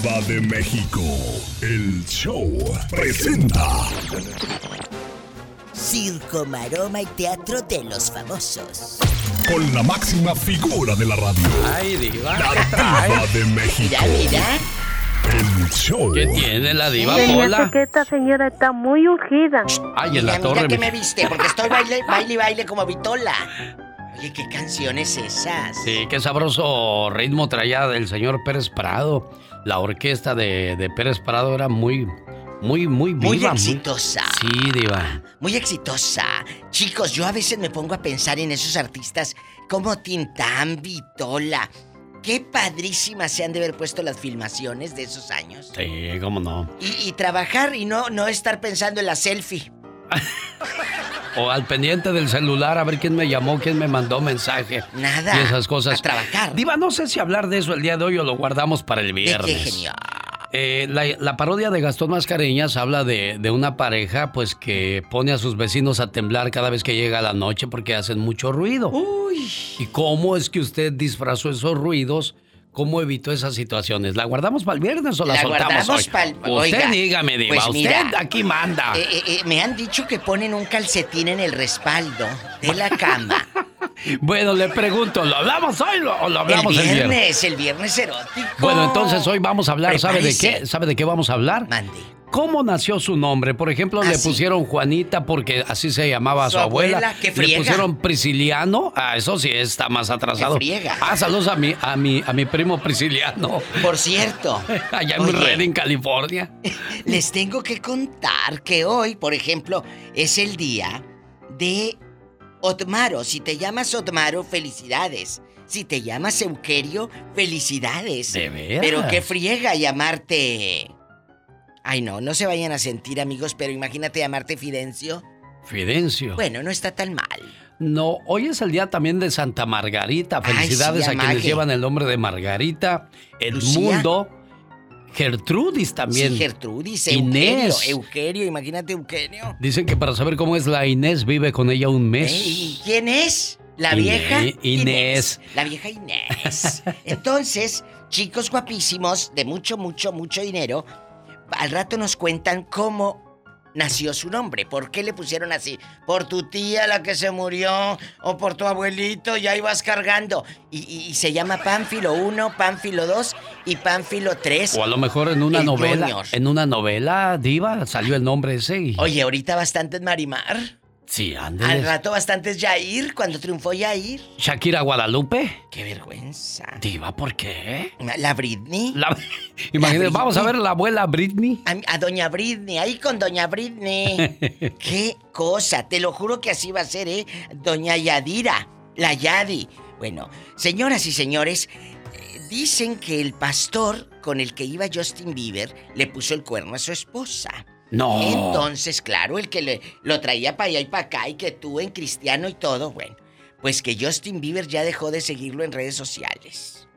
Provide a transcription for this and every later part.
Diva de México. El show presenta Circo, maroma y teatro de los famosos. Con la máxima figura de la radio. Ay, Diva, La ¿qué trae? Diva de México. Mira. El show. ¿Qué tiene la Diva, Se me Pola? hace que esta señora está muy ungida. Ay, en la Mira torre. que me viste, porque estoy baile como Vitola. Oye, ¿qué canciones esas? Sí, qué sabroso ritmo traía del señor Pérez Prado. La orquesta de Pérez Prado era muy viva. Muy exitosa. Sí, Diva. Muy exitosa. Chicos, yo a veces me pongo a pensar en esos artistas como Tintán, Vitola. Qué padrísimas se han de haber puesto las filmaciones de esos años. Sí, cómo no. Y trabajar y no estar pensando en la selfie. O al pendiente del celular a ver quién me llamó, quién me mandó mensaje. Nada. Y esas cosas. A trabajar. Diva, no sé si hablar de eso el día de hoy o lo guardamos para el ¿De viernes. qué genial? La parodia de Gastón Mascareñas habla de una pareja pues que pone a sus vecinos a temblar cada vez que llega la noche porque hacen mucho ruido. Uy. ¿Y cómo es que usted disfrazó esos ruidos? ¿Cómo evitó esas situaciones? ¿La guardamos para el viernes o la soltamos guardamos hoy? para el... Usted dígame, Diva, pues mira, usted aquí manda. Me han dicho que ponen un calcetín en el respaldo de la cama. Bueno, le pregunto, ¿lo hablamos hoy o lo hablamos el viernes? El viernes erótico. Bueno, entonces hoy vamos a hablar, ¿sabe de Prepárese. qué? ¿Sabe de qué vamos a hablar? Mande. ¿Cómo nació su nombre? Por ejemplo, le sí. pusieron Juanita porque así se llamaba su abuela. ¡Qué Le friega! pusieron Prisciliano. Ah, eso sí está más atrasado. ¡Qué friega! Ah, saludos a mi primo Prisciliano. Por cierto. Allá en oye, Redding, California. les tengo que contar que hoy, por ejemplo, es el día de Otmaro. Si te llamas Otmaro, felicidades. Si te llamas Euquerio, felicidades. ¿De veras? Pero qué friega llamarte... Ay, no se vayan a sentir, amigos, pero imagínate llamarte Fidencio. Fidencio. Bueno, no está tan mal. No, hoy es el día también de Santa Margarita. Felicidades sí, a quienes Mague. llevan el nombre de Margarita, Lucía. Edmundo, Gertrudis también. Sí, Gertrudis, Inés. Euquerio, imagínate Euquerio. Dicen que para saber cómo es la Inés vive con ella un mes. ¿Y quién es? La Inés, vieja Inés. La vieja Inés. Entonces, chicos guapísimos de mucho dinero, al rato nos cuentan cómo nació su nombre. ¿Por qué le pusieron así? ¿Por tu tía la que se murió? ¿O por tu abuelito? Ya ibas cargando. Y se llama Pánfilo 1, Pánfilo 2 y Pánfilo 3. O a lo mejor en una El novela. Junior. En una novela, Diva, salió el nombre ese. Y... Oye, ahorita bastantes Marimar. Sí, Al ándale. rato bastantes Yair, cuando triunfó Yair. Shakira Guadalupe. ¡Qué vergüenza! Diva, ¿por qué? La Britney. Imagínate, Britney. vamos a ver a la abuela Britney. A doña Britney, ahí con doña Britney. ¡Qué cosa! Te lo juro que así va a ser, ¿eh? Doña Yadira, la Yadi. Bueno, señoras y señores, dicen que el pastor con el que iba Justin Bieber le puso el cuerno a su esposa. No. Entonces, claro, el que lo traía para allá y para acá y que tú en cristiano y todo, bueno, pues que Justin Bieber ya dejó de seguirlo en redes sociales.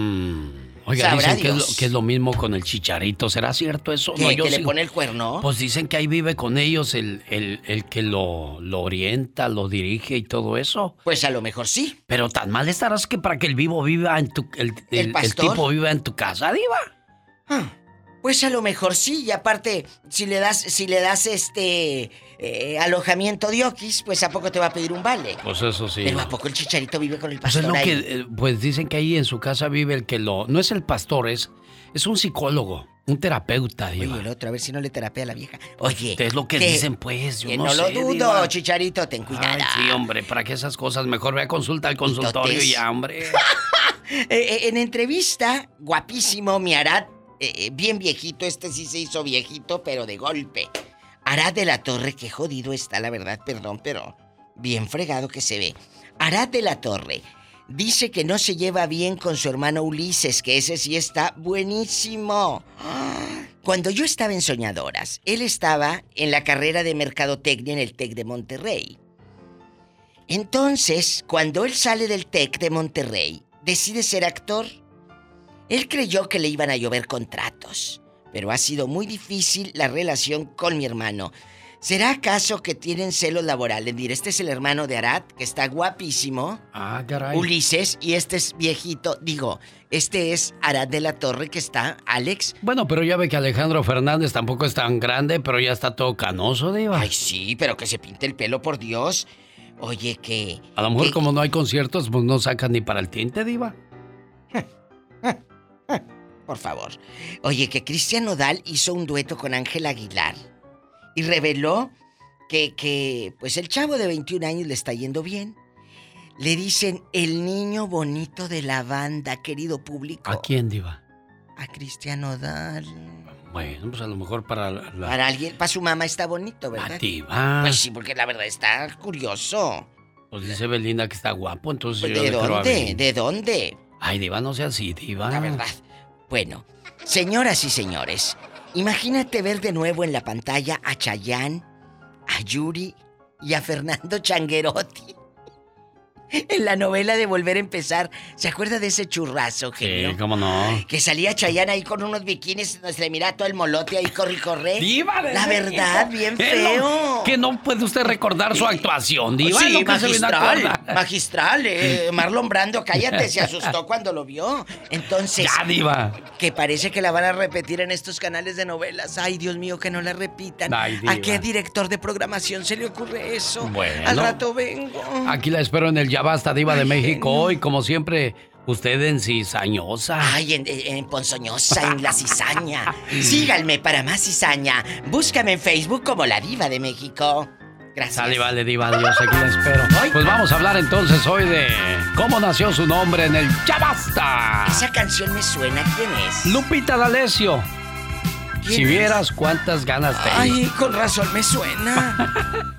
Oiga, Sabrá dicen Dios. que es lo mismo con el Chicharito. ¿Será cierto eso? ¿Que le pone el cuerno? Pues dicen que ahí vive con ellos el que lo orienta, lo dirige y todo eso. Pues a lo mejor sí. Pero tan mal estarás que para que el vivo viva en tu... El pastor? tipo viva en tu casa, Diva. Pues a lo mejor sí, y aparte, si le das alojamiento de Oquis, pues ¿a poco te va a pedir un vale? Pues eso sí. Pero ¿a poco el Chicharito vive con el Pues pastor es lo ahí? que... pues dicen que ahí en su casa vive el que lo... No es el pastor, es un psicólogo, un terapeuta, Diva. Oye, el otro, a ver si no le terapea a la vieja. Oye, Es lo que ¿qué? dicen, pues. Yo Que no no lo sé, dudo, Diva. Chicharito, ten cuidado. Ay, sí, hombre, para que esas cosas mejor ve a consulta al consultorio Mitotes. y ya, hombre. En entrevista, guapísimo, mi Arad, bien viejito, este sí se hizo viejito, pero de golpe. Arad de la Torre, qué jodido está, la verdad, perdón, pero bien fregado que se ve. Arad de la Torre dice que no se lleva bien con su hermano Ulises, que ese sí está buenísimo. Cuando yo estaba en Soñadoras, él estaba en la carrera de Mercadotecnia en el TEC de Monterrey. Entonces, cuando él sale del TEC de Monterrey, decide ser actor. Él creyó que le iban a llover contratos, pero ha sido muy difícil la relación con mi hermano. ¿Será acaso que tienen celos laborales? Mira, este es el hermano de Arad, que está guapísimo. Ah, caray. Ulises, y este es viejito. Digo, este es Arad de la Torre, que está Alex. Bueno, pero ya ve que Alejandro Fernández tampoco es tan grande, pero ya está todo canoso, Diva. Ay, sí, pero que se pinte el pelo, por Dios. Oye, que... A lo mejor como no hay conciertos, pues no sacan ni para el tinte, Diva. Por favor. Oye, que Cristian Nodal hizo un dueto con Ángel Aguilar y reveló que pues el chavo de 21 años le está yendo bien. Le dicen el niño bonito de la banda, querido público. ¿A quién, Diva? A Cristian Nodal. Bueno, pues a lo mejor para Para alguien, para su mamá está bonito, ¿verdad? A Diva. Pues sí, porque la verdad está curioso. Pues dice Belinda que está guapo, entonces Pues, yo ¿de le creo a dónde? Belinda. ¿De dónde? Ay, Diva, no sea así, Diva. La verdad. Bueno, señoras y señores, imagínate ver de nuevo en la pantalla a Chayanne, a Yuri y a Fernando Changuerotti en la novela de Volver a Empezar. ¿Se acuerda de ese churrazo, genio? Sí, cómo no. Que salía Chayanne ahí con unos bikinis, se le miraba todo el molote ahí, corre. Diva, la verdad, bien feo. Que no puede usted recordar su actuación, Diva. Sí, Nunca se viene a acordar. magistral. Marlon Brando, cállate, se asustó cuando lo vio. Entonces... Ya, Diva. Que parece que la van a repetir en estos canales de novelas. Ay, Dios mío, que no la repitan. Ay, Diva. ¿A qué director de programación se le ocurre eso? Bueno. Al rato vengo. Aquí la espero en el Ya Basta, Diva de México. Hoy, como siempre, usted en cizañosa. Ay, en ponzoñosa, en la cizaña. Síganme para más cizaña. Búscame en Facebook como La Diva de México. Gracias. Sale, vale, Diva, Dios, aquí la espero. Pues vamos a hablar entonces hoy de cómo nació su nombre en el Ya Basta. Esa canción me suena. ¿Quién es? Lupita D'Alessio. Si ¿Quién es? vieras cuántas ganas tengo. Ay, con razón me suena.